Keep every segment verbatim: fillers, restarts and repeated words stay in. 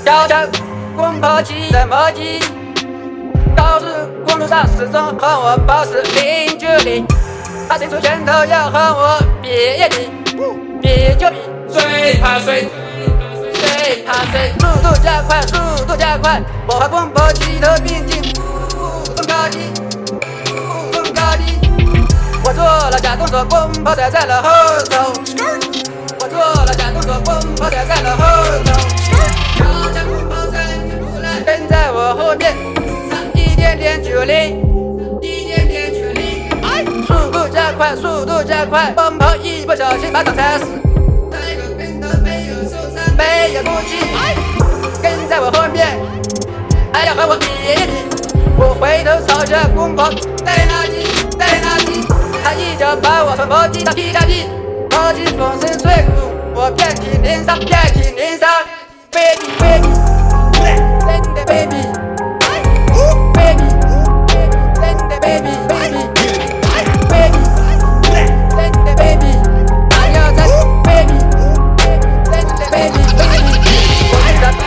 小城攻破骑什么急？高速公路上始终和我保持零距离，他伸出拳头要和我比一比，比就比， 谁怕谁？ 谁怕谁？速度加快，速度加快，我和攻破骑头并进，分高低，分高低。我做了假动作，攻破踩在了后头。我做了假动作，攻破踩在了后头。小强攻破踩不来，跟在我后面，一点点距离，一点点距离。速度加快，速度加快，奔跑一不小心把他踩死。带个跟头没有受伤，没有哭泣，跟在我后面，还要和我比一比。我回头朝向攻破，在哪里，在哪里？他一脚把我从摩击上踢下地，摩击风声吹过，我遍体鳞伤，遍体鳞伤。Baby baby， 真的 baby， baby， 真的 baby baby， baby， 真的 baby， 大吊针 baby， 真的 baby baby， 我是他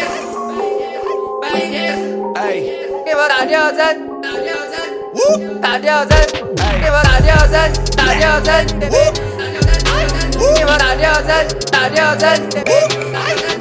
baby kiss， 哎， 给我打吊针，打吊针，打吊针，给我打吊针，打吊针的 baby， 给我打吊针，打吊针的 baby。